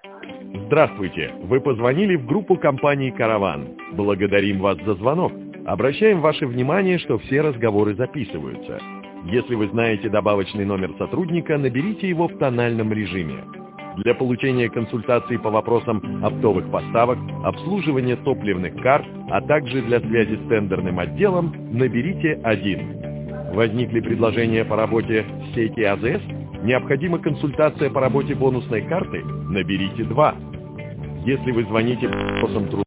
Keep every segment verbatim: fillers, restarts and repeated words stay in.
Здравствуйте! Вы позвонили в группу компании «Караван». Благодарим вас за звонок. Обращаем ваше внимание, что все разговоры записываются. Если вы знаете добавочный номер сотрудника, наберите его в тональном режиме. Для получения консультаций по вопросам оптовых поставок, обслуживания топливных карт, а также для связи с тендерным отделом, наберите один. Возникли предложения по работе в сети АЗС? Необходима консультация по работе бонусной карты? Наберите два. Если вы звоните по вопросам труда...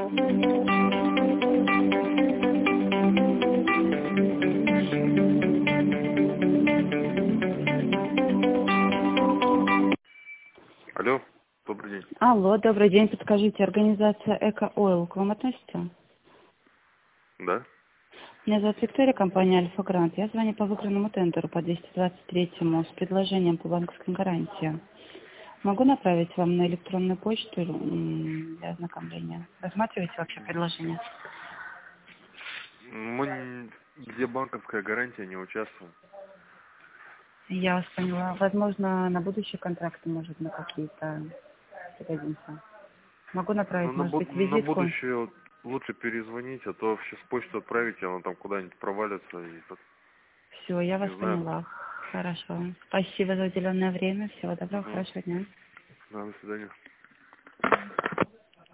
Алло, добрый день. Алло, добрый день. Подскажите, организация Эко Ойл к вам относится? Да? Меня зовут Виктория, компания Альфа Грант. Я звоню по выигранному тендеру по двести двадцать третьему с предложением по банковской гарантии. Могу направить вам на электронную почту м, для ознакомления? Рассматриваете вообще предложение? Мы, н- где банковская гарантия, не участвуем. Я вас поняла. Возможно, на будущие контракты, может, на какие-то пригодимся. Могу Ну, направить, на, может буд- быть, на визитку? будущее вот лучше перезвонить, а то сейчас почту отправите, она там куда-нибудь провалится. И, вот, Все, я вас не знаю. поняла. Хорошо. Спасибо за уделенное время. Всего доброго, Ага. хорошего дня. Да, до свидания.